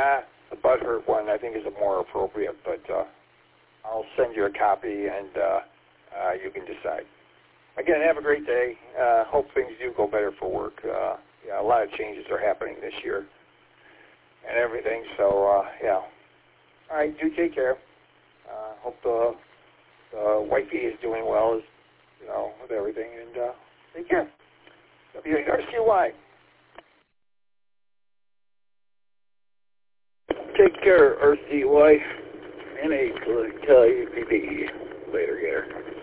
The butthurt one I think is more appropriate, but I'll send you a copy and you can decide. Again, have a great day. Hope things do go better for work. Yeah, a lot of changes are happening this year and everything, so yeah. All right, do take care. Hope the wifey is doing well, with everything, and take care. WRCY. Take care, RCY. NA, KUPP. Later, Gator.